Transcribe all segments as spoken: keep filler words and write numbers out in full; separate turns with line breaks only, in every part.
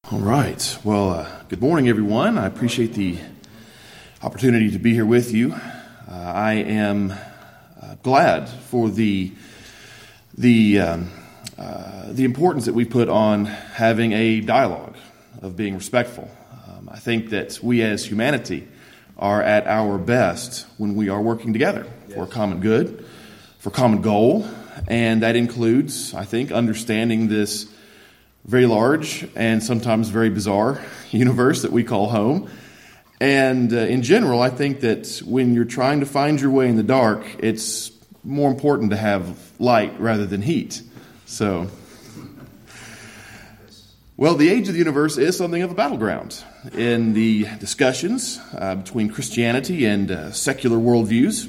All right. Well, uh, good morning, everyone. I appreciate the opportunity to be here with you. Uh, I am uh, glad for the the um, uh, the importance that we put on having a dialogue, of being respectful. Um, I think that we as humanity are at our best when we are working together yes. for a common good, for a common goal, and that includes, I think, understanding this very large and sometimes very bizarre universe that we call home. And uh, in general, I think that when you're trying to find your way in the dark, it's more important to have light rather than heat. So, well, the age of the universe is something of a battleground in the discussions uh, between Christianity and uh, secular worldviews.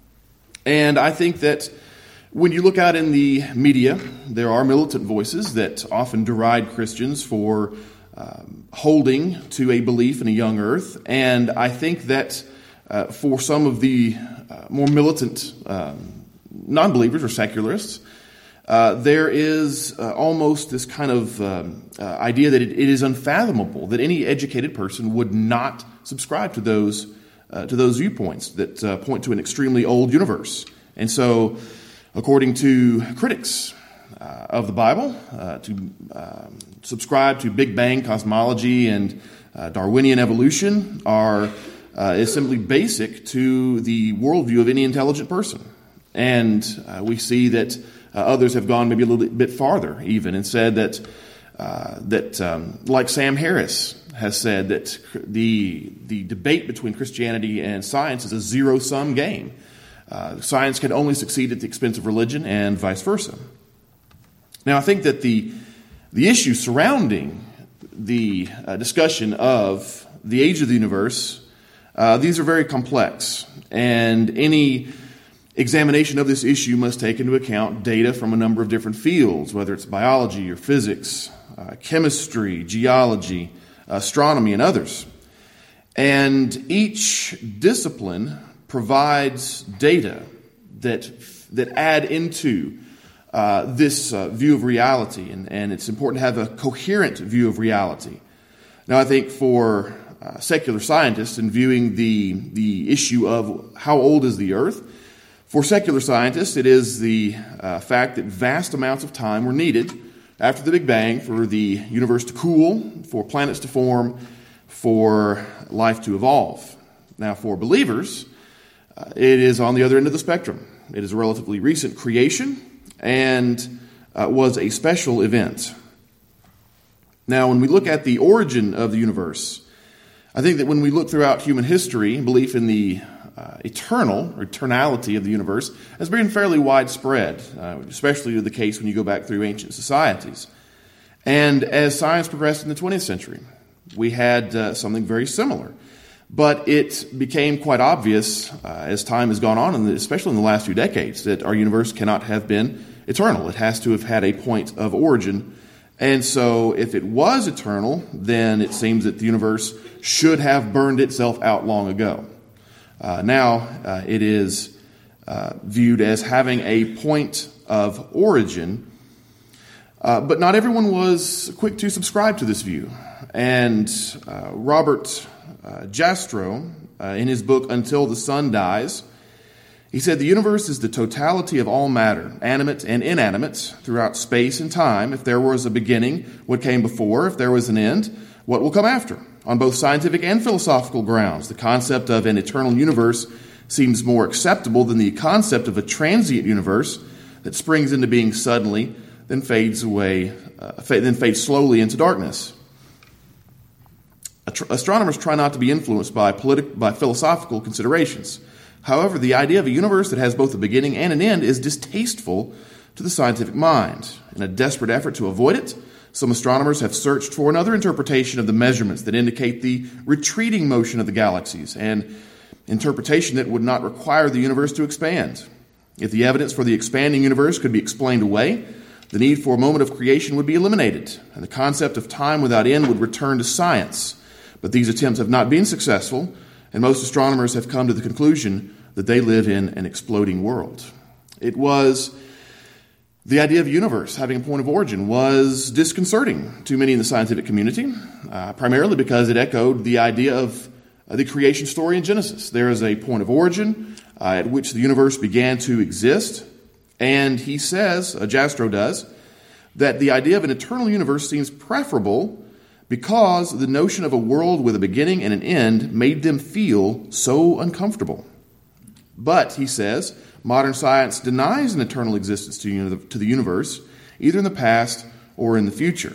And I think that when you look out in the media, there are militant voices that often deride Christians for um, holding to a belief in a young earth. And I think that uh, for some of the uh, more militant um, non-believers or secularists, uh, there is uh, almost this kind of um, uh, idea that it, it is unfathomable that any educated person would not subscribe to those uh, to those viewpoints that uh, point to an extremely old universe. And so, according to critics uh, of the Bible, uh, to um, subscribe to Big Bang cosmology and uh, Darwinian evolution are uh, is simply basic to the worldview of any intelligent person. And uh, we see that uh, others have gone maybe a little bit farther, even, and said that uh, that um, like Sam Harris has said, that the the debate between Christianity and science is a zero-sum game. Uh, science can only succeed at the expense of religion, and vice versa. Now, I think that the the issue surrounding the uh, discussion of the age of the universe, uh, these are very complex, and any examination of this issue must take into account data from a number of different fields, whether it's biology or physics, uh, chemistry, geology, astronomy, and others. And each discipline provides data that that add into uh, this uh, view of reality, and, and it's important to have a coherent view of reality. Now, I think for uh, secular scientists in viewing the the issue of how old is the Earth, for secular scientists, it is the uh, fact that vast amounts of time were needed after the Big Bang for the universe to cool, for planets to form, for life to evolve. Now, for believers, Uh, it is on the other end of the spectrum. It is a relatively recent creation and uh, was a special event. Now, when we look at the origin of the universe, I think that when we look throughout human history, belief in the uh, eternal, or eternality of the universe has been fairly widespread, uh, especially the case when you go back through ancient societies. And as science progressed in the twentieth century, we had uh, something very similar. But it became quite obvious uh, as time has gone on, and especially in the last few decades, that our universe cannot have been eternal. It has to have had a point of origin. And so if it was eternal, then it seems that the universe should have burned itself out long ago. Uh, now uh, it is uh, viewed as having a point of origin, uh, but not everyone was quick to subscribe to this view. And uh, Robert Uh, Jastrow, uh, in his book Until the Sun Dies, he said, "The universe is the totality of all matter, animate and inanimate, throughout space and time. If there was a beginning, what came before? If there was an end, what will come after? On both scientific and philosophical grounds, the concept of an eternal universe seems more acceptable than the concept of a transient universe that springs into being suddenly, then fades away, uh, fa- then fades slowly into darkness. Astronomers try not to be influenced by politi- by philosophical considerations. However, the idea of a universe that has both a beginning and an end is distasteful to the scientific mind. In a desperate effort to avoid it, some astronomers have searched for another interpretation of the measurements that indicate the retreating motion of the galaxies, and interpretation that would not require the universe to expand. If the evidence for the expanding universe could be explained away, the need for a moment of creation would be eliminated, and the concept of time without end would return to science. But these attempts have not been successful, and most astronomers have come to the conclusion that they live in an exploding world." It was The idea of a universe having a point of origin was disconcerting to many in the scientific community, uh, primarily because it echoed the idea of uh, the creation story in Genesis. There is a point of origin uh, at which the universe began to exist, and he says, uh, Jastrow does, that the idea of an eternal universe seems preferable because the notion of a world with a beginning and an end made them feel so uncomfortable. But, he says, modern science denies an eternal existence to the universe, either in the past or in the future.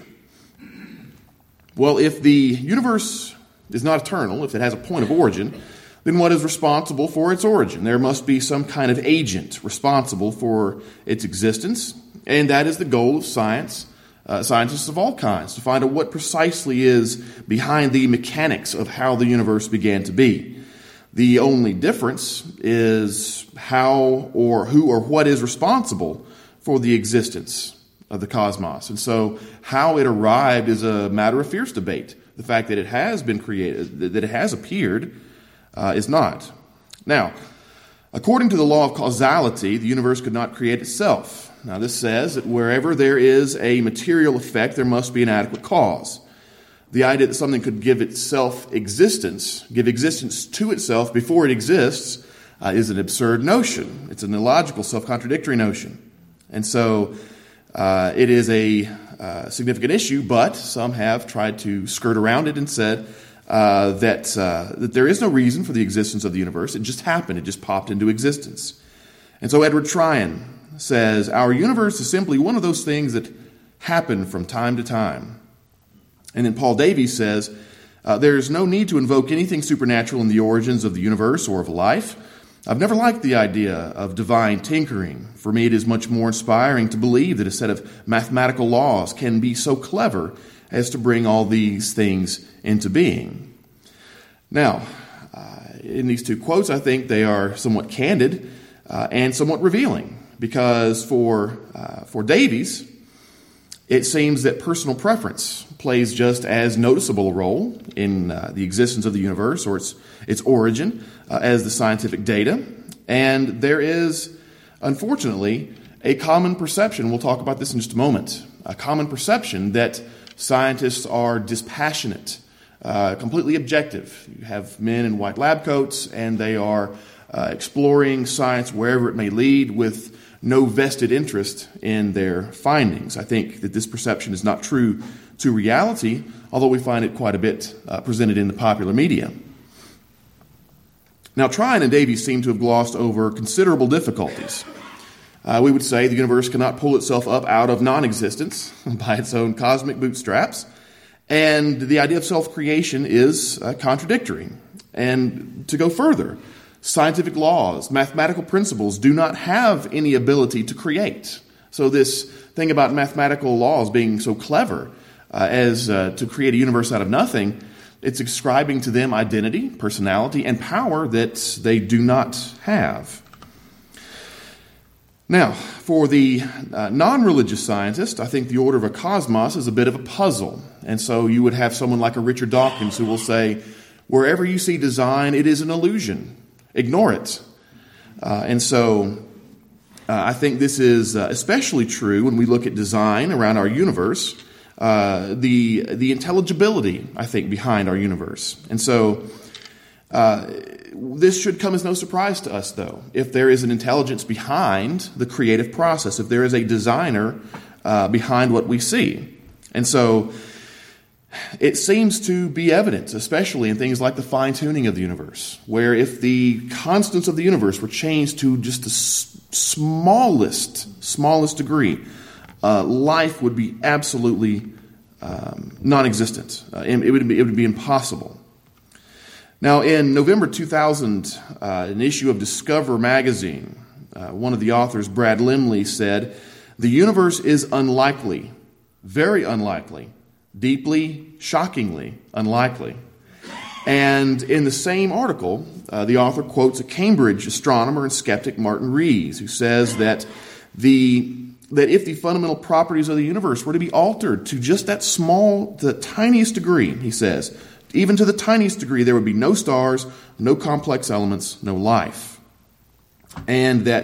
Well, if the universe is not eternal, if it has a point of origin, then what is responsible for its origin? There must be some kind of agent responsible for its existence, and that is the goal of science, uh, scientists of all kinds, to find out what precisely is behind the mechanics of how the universe began to be. The only difference is how or who or what is responsible for the existence of the cosmos. And so how it arrived is a matter of fierce debate. The fact that it has been created, that it has appeared, uh, is not. Now, according to the law of causality, the universe could not create itself. Now, this says that wherever there is a material effect, there must be an adequate cause. The idea that something could give itself existence, give existence to itself before it exists, uh, is an absurd notion. It's an illogical, self-contradictory notion. And so uh, it is a uh, significant issue, but some have tried to skirt around it and said uh, that, uh, that there is no reason for the existence of the universe. It just happened. It just popped into existence. And so Edward Tryon says, our universe is simply one of those things that happen from time to time. And then Paul Davies says, uh, there is no need to invoke anything supernatural in the origins of the universe or of life. I've never liked the idea of divine tinkering. For me, it is much more inspiring to believe that a set of mathematical laws can be so clever as to bring all these things into being. Now, uh, in these two quotes, I think they are somewhat candid uh, and somewhat revealing, because for uh, for Davies, it seems that personal preference plays just as noticeable a role in uh, the existence of the universe or its its origin uh, as the scientific data. And there is, unfortunately, a common perception, we'll talk about this in just a moment, a common perception that scientists are dispassionate, uh, completely objective. You have men in white lab coats, and they are uh, exploring science wherever it may lead with no vested interest in their findings. I think that this perception is not true to reality, although we find it quite a bit uh, presented in the popular media. Now, Tryon and Davies seem to have glossed over considerable difficulties. Uh, we would say the universe cannot pull itself up out of non-existence by its own cosmic bootstraps, and the idea of self-creation is uh, contradictory. And to go further, scientific laws, mathematical principles do not have any ability to create. So this thing about mathematical laws being so clever uh, as uh, to create a universe out of nothing, it's ascribing to them identity, personality, and power that they do not have. Now, for the uh, non-religious scientist, I think the order of a cosmos is a bit of a puzzle. And so you would have someone like a Richard Dawkins who will say, wherever you see design, it is an illusion. Ignore it. Uh, and so uh, I think this is uh, especially true when we look at design around our universe, uh, the the intelligibility, I think, behind our universe. And so uh, this should come as no surprise to us, though, if there is an intelligence behind the creative process, if there is a designer uh, behind what we see. And so it seems to be evident, especially in things like the fine-tuning of the universe, where if the constants of the universe were changed to just the s- smallest, smallest degree, uh, life would be absolutely um, non-existent. Uh, it, would be, it would be impossible. Now, in November two thousand, uh, an issue of Discover magazine, uh, one of the authors, Brad Limley, said, "The universe is unlikely, very unlikely, deeply, shockingly unlikely." And in the same article, uh, the author quotes a Cambridge astronomer and skeptic, Martin Rees, who says that the that if the fundamental properties of the universe were to be altered to just that small, the tiniest degree, he says, even to the tiniest degree, there would be no stars, no complex elements, no life. And that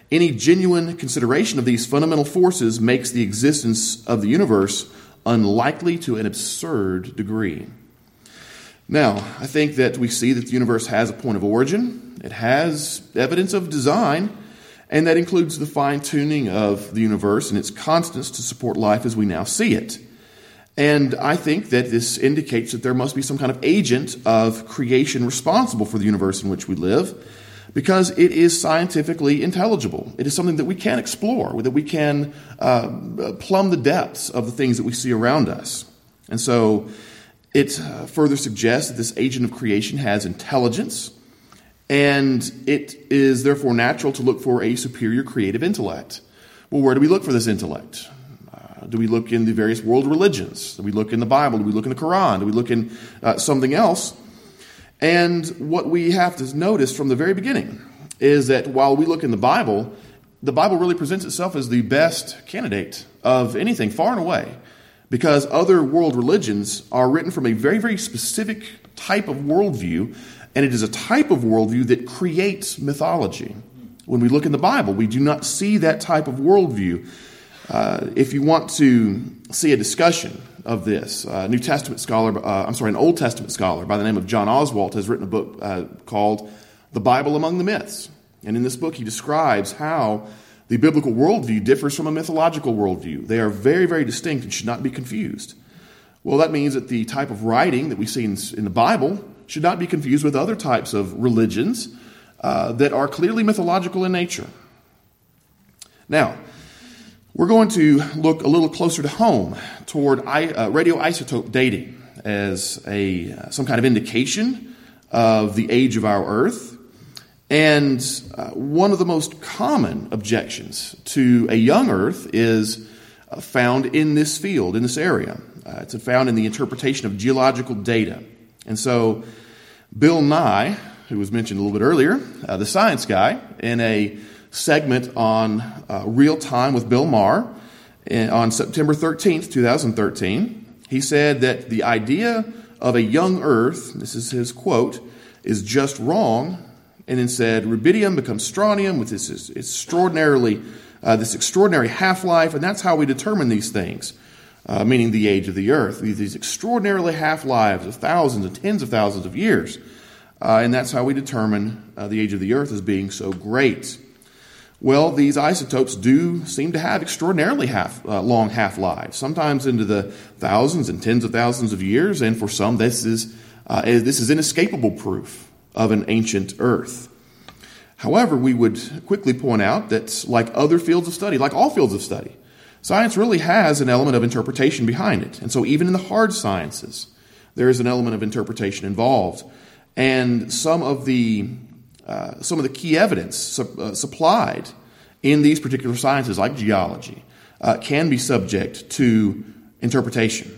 Any genuine consideration of these fundamental forces makes the existence of the universe unlikely to an absurd degree. Now, I think that we see that the universe has a point of origin. It has evidence of design, and that includes the fine-tuning of the universe and its constants to support life as we now see it. And I think that this indicates that there must be some kind of agent of creation responsible for the universe in which we live, because it is scientifically intelligible. It is something that we can explore, that we can uh, plumb the depths of the things that we see around us. And so it uh, further suggests that this agent of creation has intelligence, and it is therefore natural to look for a superior creative intellect. Well, where do we look for this intellect? Uh, do we look in the various world religions? Do we look in the Bible? Do we look in the Quran? Do we look in uh, something else? And what we have to notice from the very beginning is that while we look in the Bible, the Bible really presents itself as the best candidate of anything, far and away, because other world religions are written from a very, very specific type of worldview, and it is a type of worldview that creates mythology. When we look in the Bible, we do not see that type of worldview. Uh, if you want to see a discussion of this, a uh, New Testament scholar, uh, I'm sorry, an Old Testament scholar by the name of John Oswalt has written a book uh, called The Bible Among the Myths. And in this book, he describes how the biblical worldview differs from a mythological worldview. They are very, very distinct and should not be confused. Well, that means that the type of writing that we see in, in the Bible should not be confused with other types of religions uh, that are clearly mythological in nature. Now, we're going to look a little closer to home toward uh, radioisotope dating as a uh, some kind of indication of the age of our Earth. And uh, one of the most common objections to a young Earth is uh, found in this field, in this area. Uh, it's found in the interpretation of geological data. And so Bill Nye, who was mentioned a little bit earlier, uh, the science guy, in a segment on uh, Real Time with Bill Maher in, on September thirteenth, twenty thirteen, he said that the idea of a young Earth, this is his quote, is just wrong, and then said rubidium becomes strontium with this extraordinarily uh, this extraordinary half-life, and that's how we determine these things, uh, meaning the age of the Earth, these, these extraordinarily half-lives of thousands and tens of thousands of years, uh, and that's how we determine uh, the age of the Earth as being so great. Well, these isotopes do seem to have extraordinarily half, uh, long half-lives, sometimes into the thousands and tens of thousands of years, and for some this is uh, this is inescapable proof of an ancient Earth. However, we would quickly point out that like other fields of study, like all fields of study, science really has an element of interpretation behind it. And so even in the hard sciences, there is an element of interpretation involved. And some of the Uh, some of the key evidence su- uh, supplied in these particular sciences, like geology, uh, can be subject to interpretation.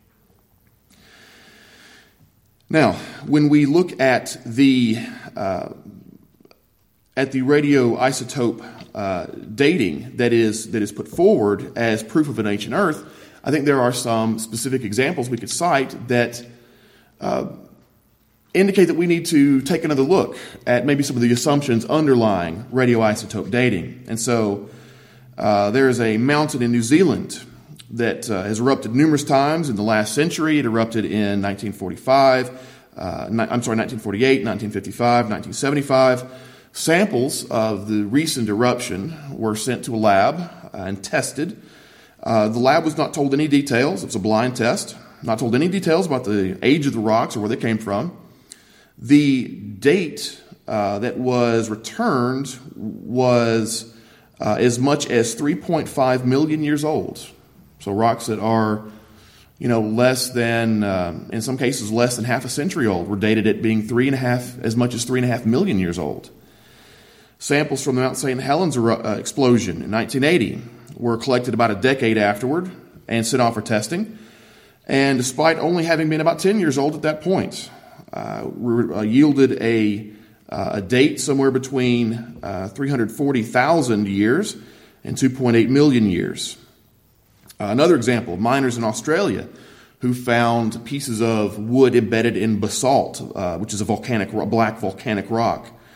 Now, when we look at the uh, at the radioisotope uh, dating that is that is put forward as proof of an ancient Earth, I think there are some specific examples we could cite that Uh, indicate that we need to take another look at maybe some of the assumptions underlying radioisotope dating. And so uh, there is a mountain in New Zealand that uh, has erupted numerous times in the last century. It erupted in nineteen forty-five, uh, ni- I'm sorry, nineteen forty-eight, nineteen fifty-five, nineteen seventy-five. Samples of the recent eruption were sent to a lab uh, and tested. Uh, the lab was not told any details. It was a blind test. Not told any details about the age of the rocks or where they came from. The date uh, that was returned was uh, as much as three point five million years old. So rocks that are, you know, less than, uh, in some cases, less than half a century old were dated at being three and a half, as much as three and a half million years old. Samples from the Mount Saint Helens uh, explosion in nineteen eighty were collected about a decade afterward and sent off for testing. And despite only having been about ten years old at that point, Uh, uh, yielded a, uh, a date somewhere between uh, three hundred forty thousand years and two point eight million years. Uh, another example, miners in Australia who found pieces of wood embedded in basalt, uh, which is a volcanic, black volcanic rock.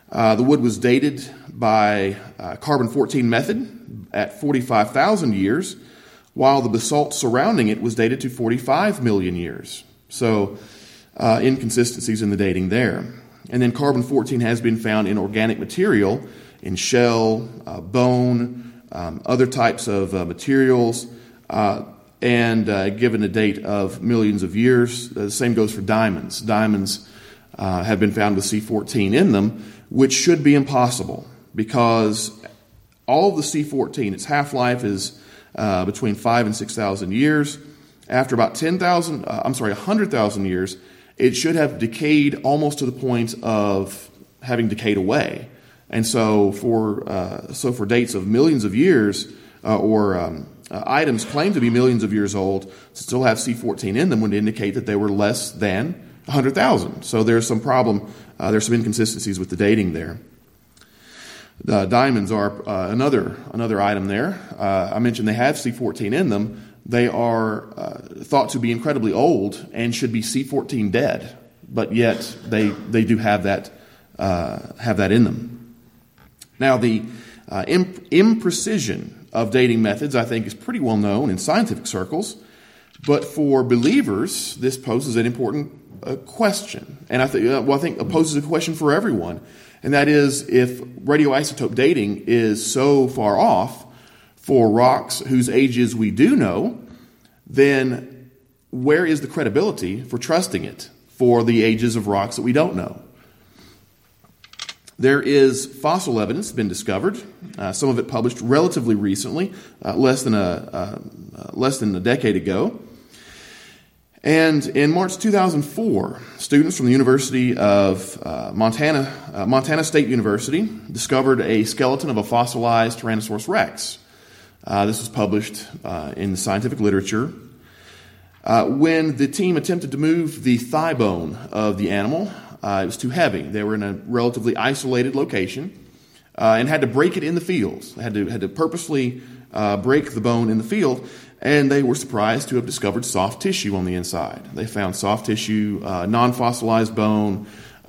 Uh, the wood was dated by uh, carbon fourteen method at forty-five thousand years, while the basalt surrounding it was dated to forty-five million years. So uh, inconsistencies in the dating there. And then carbon fourteen has been found in organic material, in shell, uh, bone, um, other types of uh, materials, uh, and uh, given a date of millions of years. The same goes for diamonds. Diamonds uh, have been found with C fourteen in them, which should be impossible because all of the C fourteen, its half-life is uh, between five and six thousand years. After about ten thousand, uh, I'm sorry, one hundred thousand years, it should have decayed almost to the point of having decayed away. And so for uh, so for dates of millions of years uh, or um, uh, items claimed to be millions of years old to still have C fourteen in them would indicate that they were less than one hundred thousand. So there's some problem, uh, there's some inconsistencies with the dating there. The diamonds are uh, another another item there. Uh, I mentioned they have C fourteen in them. They are uh, thought to be incredibly old and should be C fourteen dead, but yet they they do have that uh, have that in them. Now, the uh, imp- imprecision of dating methods, I think, is pretty well known in scientific circles, but for believers, this poses an important uh, question, and I think uh, well, I think it poses a question for everyone, and that is if radioisotope dating is so far off for rocks whose ages we do know, then where is the credibility for trusting it for the ages of rocks that we don't know? There is fossil evidence been discovered, uh, some of it published relatively recently, uh, less than a uh, uh, less than a decade ago. And in March two thousand four, students from the University of uh, Montana, uh, Montana State University, discovered a skeleton of a fossilized Tyrannosaurus rex. Uh, this was published uh, in the scientific literature. Uh, when the team attempted to move the thigh bone of the animal, uh, it was too heavy. They were in a relatively isolated location uh, and had to break it in the field. They had to, had to purposely uh, break the bone in the field, and they were surprised to have discovered soft tissue on the inside. They found soft tissue, uh, non-fossilized bone,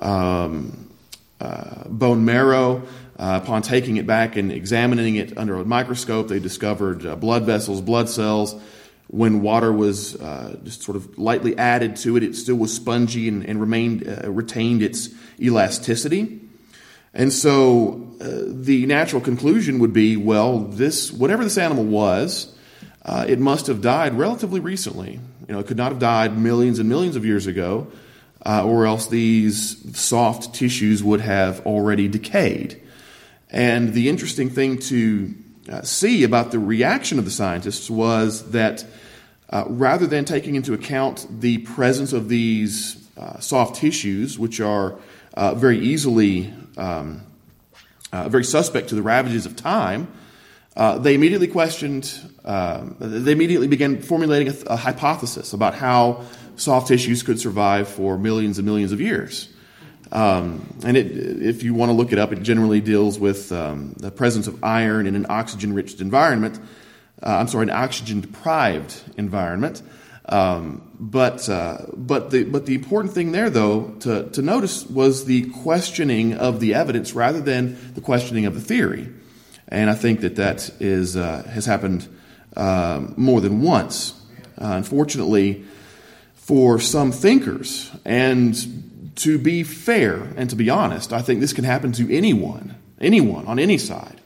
um, uh, bone marrow. Uh, upon taking it back and examining it under a microscope, they discovered uh, blood vessels, blood cells. When water was uh, just sort of lightly added to it, it still was spongy and, and remained uh, retained its elasticity. And so uh, the natural conclusion would be, well, this whatever this animal was, uh, it must have died relatively recently. You know, it could not have died millions and millions of years ago, uh, or else these soft tissues would have already decayed. And the interesting thing to uh, see about the reaction of the scientists was that uh, rather than taking into account the presence of these uh, soft tissues, which are uh, very easily, um, uh, very suspect to the ravages of time, uh, they immediately questioned, uh, they immediately began formulating a, a hypothesis about how soft tissues could survive for millions and millions of years. Um, and it, if you want to look it up, it generally deals with um, the presence of iron in an oxygen-rich environment. Uh, I'm sorry, an oxygen-deprived environment. Um, but uh, but the but the important thing there, though, to, to notice was the questioning of the evidence rather than the questioning of the theory. And I think that that is uh, has happened uh, more than once. Uh, unfortunately, for some thinkers, and to be fair and to be honest, I think this can happen to anyone, anyone on any side.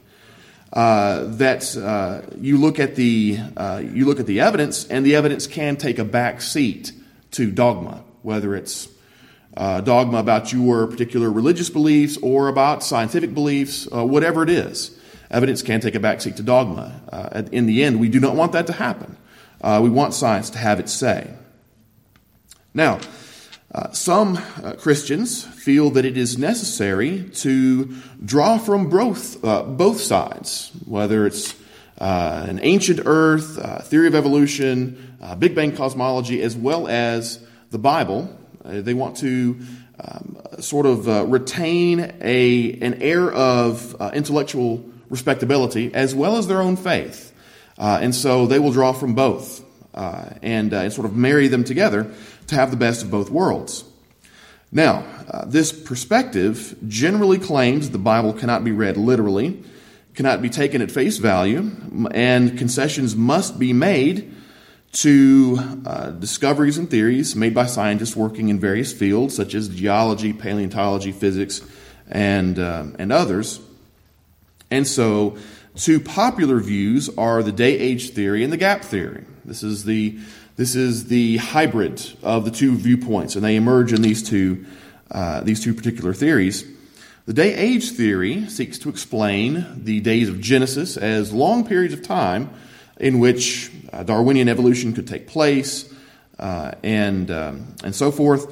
Uh, that uh, you look at the uh, you look at the evidence, and the evidence can take a back seat to dogma, whether it's uh, dogma about your particular religious beliefs or about scientific beliefs, uh, whatever it is. Evidence can take a back seat to dogma. Uh, in the end, we do not want that to happen. Uh, we want science to have its say. Now, Uh, some uh, Christians feel that it is necessary to draw from both uh, both sides, whether it's uh, an ancient Earth, uh, theory of evolution, uh, Big Bang cosmology, as well as the Bible. Uh, they want to um, sort of uh, retain a an air of uh, intellectual respectability as well as their own faith, uh, and so they will draw from both uh, and, uh, and sort of marry them together to have the best of both worlds. Now, uh, this perspective generally claims the Bible cannot be read literally, cannot be taken at face value, and concessions must be made to uh, discoveries and theories made by scientists working in various fields such as geology, paleontology, physics, and uh, and others. And so, two popular views are the day-age theory and the gap theory. This is the this is the hybrid of the two viewpoints, and they emerge in these two uh, these two particular theories. The day-age theory seeks to explain the days of Genesis as long periods of time in which uh, Darwinian evolution could take place, uh, and um, and so forth.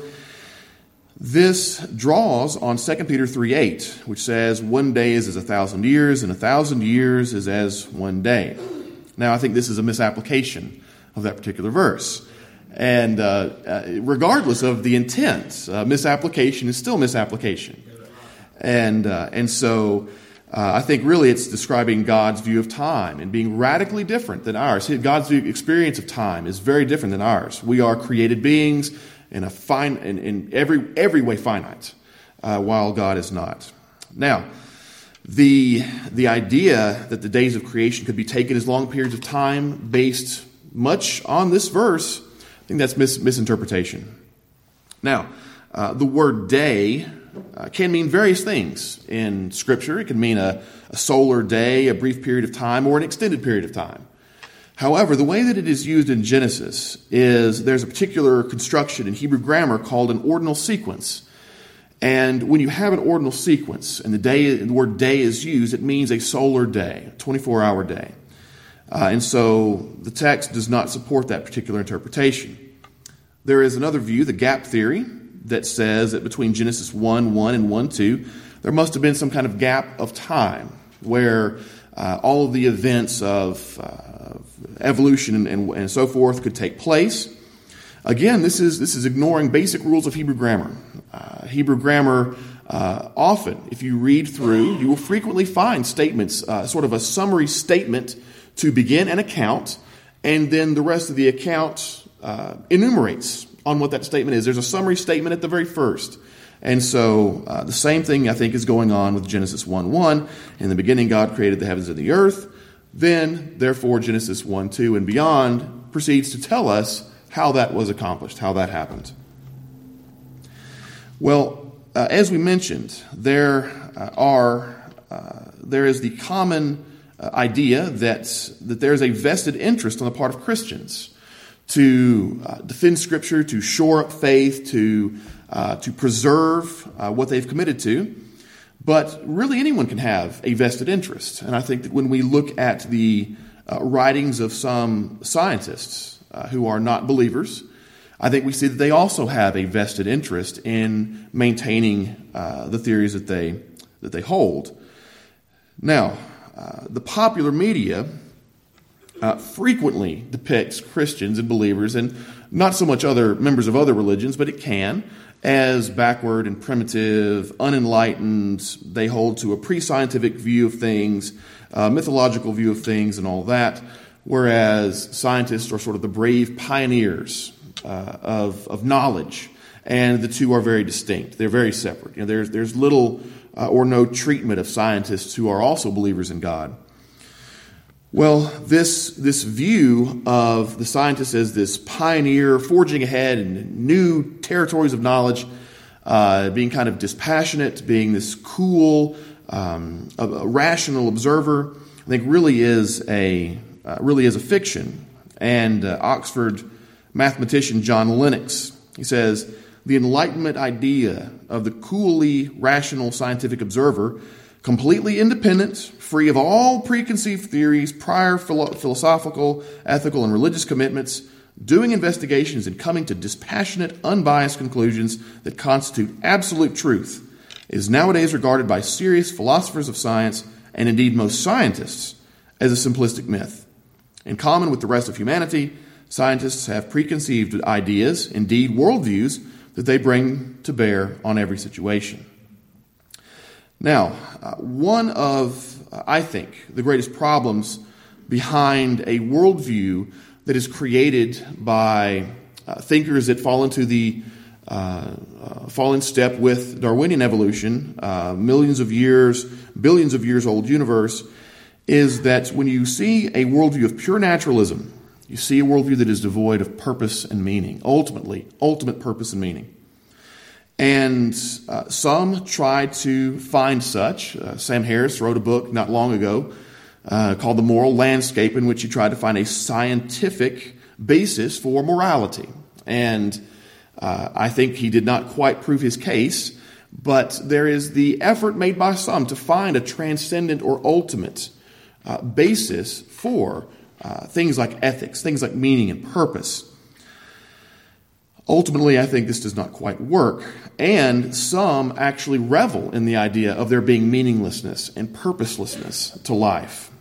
This draws on Second Peter three eight, which says, one day is as a thousand years, and a thousand years is as one day. Now, I think this is a misapplication of that particular verse. And uh, uh, regardless of the intent, uh, misapplication is still misapplication. And uh, and so uh, I think really it's describing God's view of time and being radically different than ours. God's view, experience of time is very different than ours. We are created beings in a fine, in, in every every way finite, uh, while God is not. Now, the the idea that the days of creation could be taken as long periods of time, based much on this verse, I think that's mis- misinterpretation. Now, uh, the word day uh, can mean various things in Scripture. It can mean a, a solar day, a brief period of time, or an extended period of time. However, the way that it is used in Genesis is there's a particular construction in Hebrew grammar called an ordinal sequence. And when you have an ordinal sequence and the day, the word day is used, it means a solar day, a twenty-four hour day. Uh, and so the text does not support that particular interpretation. There is another view, the gap theory, that says that between Genesis one one and one two, there must have been some kind of gap of time where uh, all of the events of uh, evolution and, and, and so forth could take place. Again, this is this is ignoring basic rules of Hebrew grammar. Uh, Hebrew grammar, uh, often, if you read through, you will frequently find statements, uh, sort of a summary statement to begin an account, and then the rest of the account uh, enumerates on what that statement is. There's a summary statement at the very first. And so uh, the same thing, I think, is going on with Genesis one one. In the beginning, God created the heavens and the earth. Then, therefore, Genesis one two and beyond proceeds to tell us how that was accomplished, how that happened. Well, uh, as we mentioned, there uh, are uh, there is the common uh, idea that that there is a vested interest on the part of Christians to uh, defend Scripture, to shore up faith, to uh, to preserve uh, what they've committed to. But really, anyone can have a vested interest, and I think that when we look at the uh, writings of some scientists Uh, who are not believers, I think we see that they also have a vested interest in maintaining uh, the theories that they that they hold. Now, uh, the popular media uh, frequently depicts Christians and believers, and not so much other members of other religions, but it can, as backward and primitive, unenlightened. They hold to a pre-scientific view of things, a mythological view of things, and all that. Whereas scientists are sort of the brave pioneers uh, of, of knowledge, and the two are very distinct. They're very separate. You know, there's there's little uh, or no treatment of scientists who are also believers in God. Well, this this view of the scientist as this pioneer forging ahead in new territories of knowledge, uh, being kind of dispassionate, being this cool, um, a, a rational observer, I think really is a Uh, really is a fiction. And uh, Oxford mathematician John Lennox, he says, the Enlightenment idea of the coolly rational scientific observer, completely independent, free of all preconceived theories, prior philo- philosophical, ethical, and religious commitments, doing investigations and coming to dispassionate, unbiased conclusions that constitute absolute truth, is nowadays regarded by serious philosophers of science, and indeed most scientists, as a simplistic myth. In common with the rest of humanity, scientists have preconceived ideas, indeed worldviews, that they bring to bear on every situation. Now, uh, one of, uh, I think, the greatest problems behind a worldview that is created by uh, thinkers that fall into the uh, uh, fall in step with Darwinian evolution, uh, millions of years, billions of years old universe, is that when you see a worldview of pure naturalism, you see a worldview that is devoid of purpose and meaning, ultimately, ultimate purpose and meaning. And uh, some try to find such. Uh, Sam Harris wrote a book not long ago uh, called The Moral Landscape, in which he tried to find a scientific basis for morality. And uh, I think he did not quite prove his case, but there is the effort made by some to find a transcendent or ultimate uh, basis for uh, things like ethics, things like meaning and purpose. Ultimately, I think this does not quite work, and some actually revel in the idea of there being meaninglessness and purposelessness to life.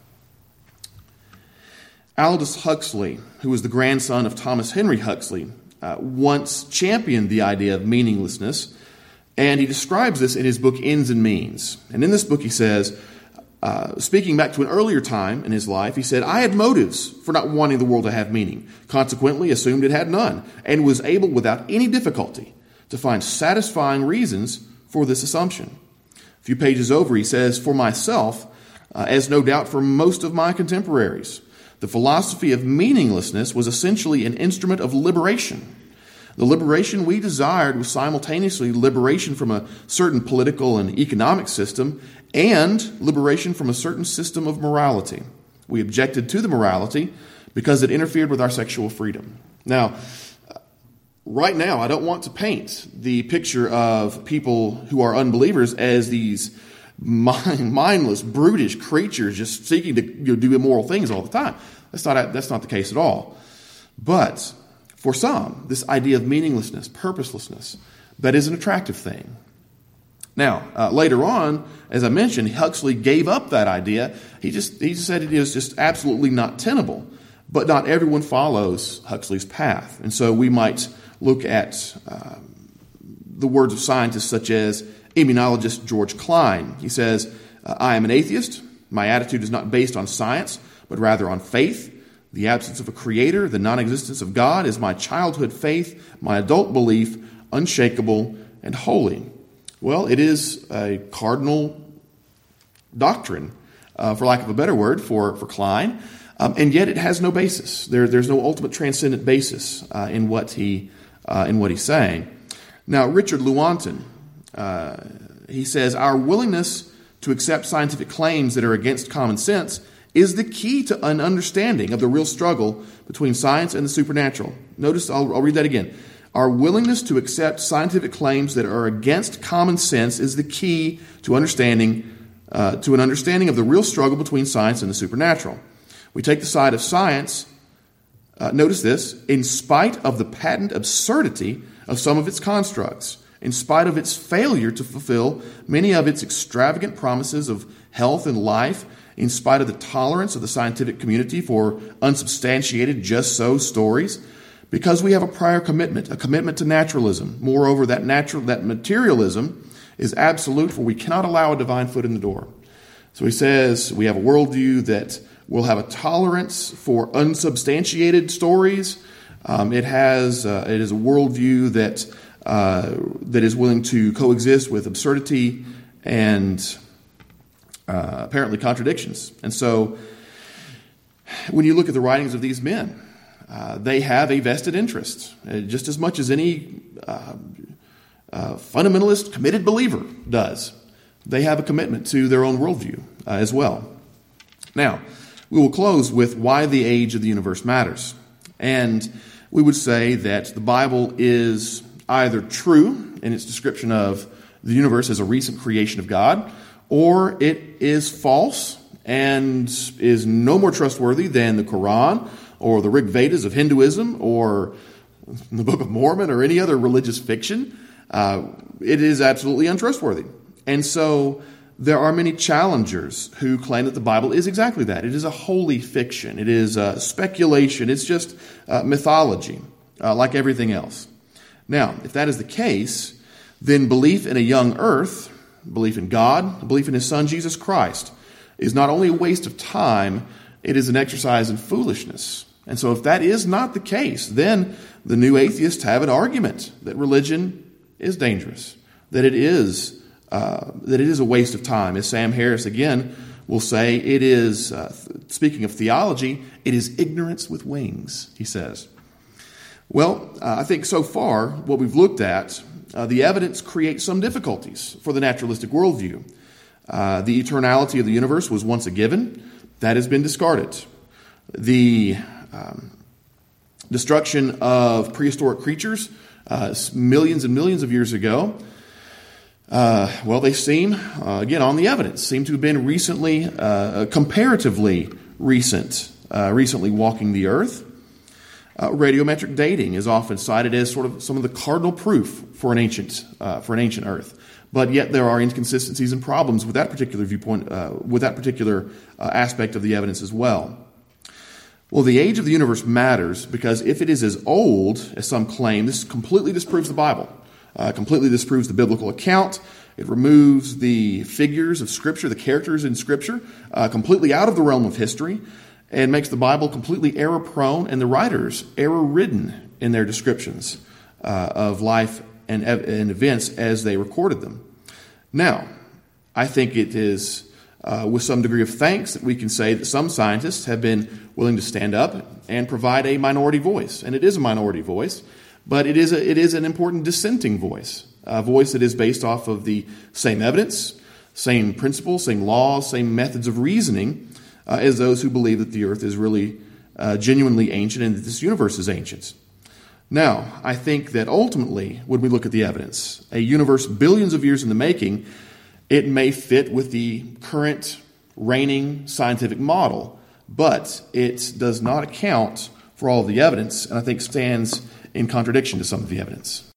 Aldous Huxley, who was the grandson of Thomas Henry Huxley, uh, once championed the idea of meaninglessness, and he describes this in his book Ends and Means. And in this book he says, uh, speaking back to an earlier time in his life, he said, "I had motives for not wanting the world to have meaning, consequently assumed it had none, and was able without any difficulty to find satisfying reasons for this assumption." A few pages over he says, "For myself, uh, as no doubt for most of my contemporaries, the philosophy of meaninglessness was essentially an instrument of liberation. The liberation we desired was simultaneously liberation from a certain political and economic system and liberation from a certain system of morality. We objected to the morality because it interfered with our sexual freedom." Now, right now, I don't want to paint the picture of people who are unbelievers as these mind, mindless, brutish creatures just seeking to you know, do immoral things all the time. That's not, that's not the case at all. But for some, this idea of meaninglessness, purposelessness, that is an attractive thing. Now, uh, later on, as I mentioned, Huxley gave up that idea. He just he just said it is just absolutely not tenable. But not everyone follows Huxley's path. And so we might look at uh, the words of scientists such as immunologist George Klein. He says, "I am an atheist. My attitude is not based on science, but rather on faith. The absence of a creator, the non-existence of God is my childhood faith, my adult belief, unshakable and holy." Well, it is a cardinal doctrine, uh, for lack of a better word, for, for Klein, um, and yet it has no basis. There, there's no ultimate transcendent basis uh, in what he uh, in what he's saying. Now, Richard Lewontin, uh, he says, "Our willingness to accept scientific claims that are against common sense is the key to an understanding of the real struggle between science and the supernatural." Notice, I'll, I'll read that again. "Our willingness to accept scientific claims that are against common sense is the key to understanding, uh, to an understanding of the real struggle between science and the supernatural. We take the side of science, uh, notice this, in spite of the patent absurdity of some of its constructs, in spite of its failure to fulfill many of its extravagant promises of health and life, in spite of the tolerance of the scientific community for unsubstantiated just-so stories, because we have a prior commitment, a commitment to naturalism. Moreover, that natural, that materialism is absolute, for we cannot allow a divine foot in the door." So he says we have a worldview that will have a tolerance for unsubstantiated stories. Um, it has uh, it is a worldview that uh, that is willing to coexist with absurdity and uh, apparently contradictions. And so, when you look at the writings of these men, Uh, they have a vested interest, uh, just as much as any uh, uh, fundamentalist, committed believer does. They have a commitment to their own worldview uh, as well. Now, we will close with why the age of the universe matters. And we would say that the Bible is either true in its description of the universe as a recent creation of God, or it is false and is no more trustworthy than the Quran, or the Rig Vedas of Hinduism, or the Book of Mormon, or any other religious fiction. Uh, it is absolutely untrustworthy. And so there are many challengers who claim that the Bible is exactly that. It is a holy fiction. It is uh, speculation. It's just uh, mythology, uh, like everything else. Now, if that is the case, then belief in a young earth, belief in God, belief in His Son, Jesus Christ, is not only a waste of time, it is an exercise in foolishness. And so if that is not the case, then the new atheists have an argument that religion is dangerous, that it is uh, that it is a waste of time. As Sam Harris again will say, it is, uh, speaking of theology, it is ignorance with wings, he says. Well, uh, I think so far what we've looked at, uh, the evidence creates some difficulties for the naturalistic worldview. Uh, the eternality of the universe was once a given. That has been discarded. The um, destruction of prehistoric creatures uh, millions and millions of years ago, uh, well, they seem, uh, again, on the evidence, seem to have been recently, uh, comparatively recent, uh, recently walking the earth. Uh, radiometric dating is often cited as sort of some of the cardinal proof for an ancient, uh, for an ancient Earth. But yet there are inconsistencies and problems with that particular viewpoint, uh, with that particular uh, aspect of the evidence as well. Well, the age of the universe matters because if it is as old as some claim, this completely disproves the Bible, uh, completely disproves the biblical account. It removes the figures of Scripture, the characters in Scripture, uh, completely out of the realm of history, and makes the Bible completely error-prone and the writers error-ridden in their descriptions uh, of life and, and events as they recorded them. Now, I think it is uh, with some degree of thanks that we can say that some scientists have been willing to stand up and provide a minority voice. And it is a minority voice, but it is a, it is an important dissenting voice, a voice that is based off of the same evidence, same principles, same laws, same methods of reasoning uh, as those who believe that the earth is really uh, genuinely ancient and that this universe is ancient. Now, I think that ultimately, when we look at the evidence, a universe billions of years in the making, it may fit with the current reigning scientific model, but it does not account for all of the evidence, and I think stands in contradiction to some of the evidence.